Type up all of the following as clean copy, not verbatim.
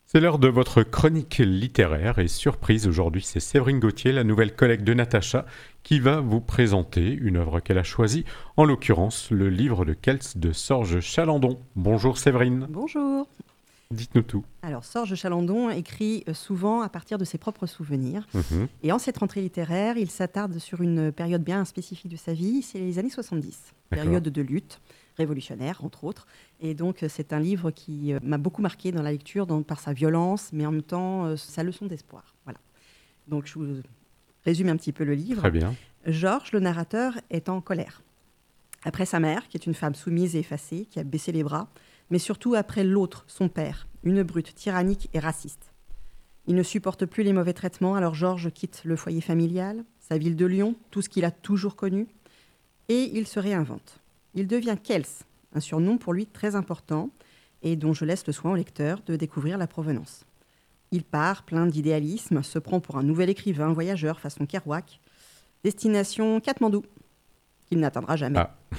C'est l'heure de votre chronique littéraire et surprise aujourd'hui, c'est Séverine Gauthier, la nouvelle collègue de Natacha, qui va vous présenter une œuvre qu'elle a choisie, en l'occurrence le livre de Kels de Sorge Chalandon. Bonjour Séverine. Bonjour. Dites-nous tout. Alors Sorge Chalandon écrit souvent à partir de ses propres souvenirs. Et en cette rentrée littéraire, il s'attarde sur une période bien spécifique de sa vie, c'est les années 70, période de lutte révolutionnaire, entre autres. Et donc, c'est un livre qui m'a beaucoup marqué dans la lecture par sa violence, mais en même temps, sa leçon d'espoir. Voilà. Donc, je vous résume un petit peu le livre. Très bien. Georges, le narrateur, est en colère. Après sa mère, qui est une femme soumise et effacée, qui a baissé les bras, mais surtout après l'autre, son père, une brute tyrannique et raciste. Il ne supporte plus les mauvais traitements, alors Georges quitte le foyer familial, sa ville de Lyon, tout ce qu'il a toujours connu, et il se réinvente. Il devient Kels, un surnom pour lui très important et dont je laisse le soin au lecteur de découvrir la provenance. Il part, plein d'idéalisme, se prend pour un nouvel écrivain, voyageur façon Kerouac. Destination Katmandou, qu'il n'atteindra jamais.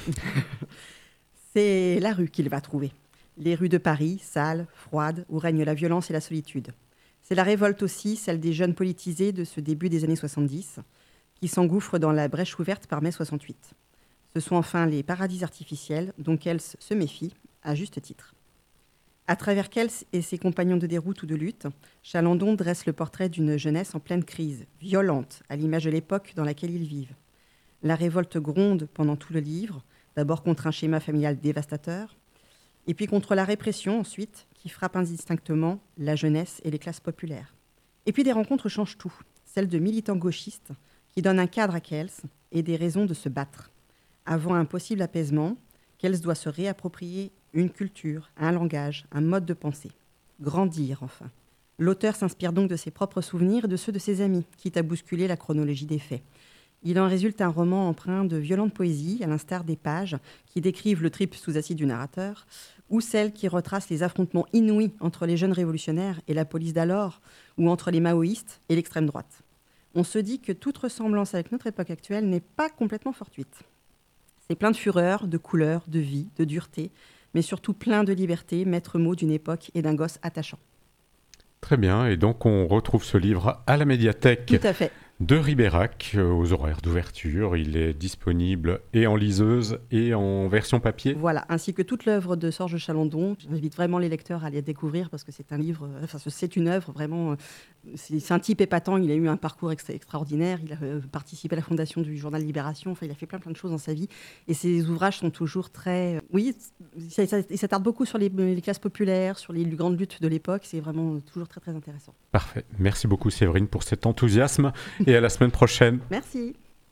C'est la rue qu'il va trouver. Les rues de Paris, sales, froides, où règne la violence et la solitude. C'est la révolte aussi, celle des jeunes politisés de ce début des années 70, qui s'engouffrent dans la brèche ouverte par mai 68. Ce sont enfin les paradis artificiels dont Kels se méfie, à juste titre. À travers Kels et ses compagnons de déroute ou de lutte, Chalandon dresse le portrait d'une jeunesse en pleine crise, violente, à l'image de l'époque dans laquelle ils vivent. La révolte gronde pendant tout le livre, d'abord contre un schéma familial dévastateur, et puis contre la répression ensuite, qui frappe indistinctement la jeunesse et les classes populaires. Et puis des rencontres changent tout, celles de militants gauchistes qui donnent un cadre à Kels et des raisons de se battre. Avant un possible apaisement, Kels doit se réapproprier une culture, un langage, un mode de pensée. Grandir, enfin. L'auteur s'inspire donc de ses propres souvenirs et de ceux de ses amis, quitte à bousculer la chronologie des faits. Il en résulte un roman empreint de violente poésie, à l'instar des pages qui décrivent le trip sous acide du narrateur, ou celles qui retracent les affrontements inouïs entre les jeunes révolutionnaires et la police d'alors, ou entre les maoïstes et l'extrême droite. On se dit que toute ressemblance avec notre époque actuelle n'est pas complètement fortuite. C'est plein de fureur, de couleurs, de vie, de dureté, mais surtout plein de liberté, maître mot d'une époque et d'un gosse attachant. Très bien, et donc on retrouve ce livre à la médiathèque Tout à fait. de Ribérac, aux horaires d'ouverture. Il est disponible et en liseuse et en version papier. Voilà, ainsi que toute l'œuvre de Sorge Chalandon. J'invite vraiment les lecteurs à les découvrir parce que c'est un livre, c'est une œuvre vraiment. C'est un type épatant. Il a eu un parcours extraordinaire. Il a participé à la fondation du journal Libération. Enfin, il a fait plein de choses dans sa vie. Et ses ouvrages sont toujours très. Oui, il s'attarde beaucoup sur les classes populaires, sur les grandes luttes de l'époque. C'est vraiment toujours très, très intéressant. Parfait. Merci beaucoup Séverine pour cet enthousiasme et à la semaine prochaine. Merci.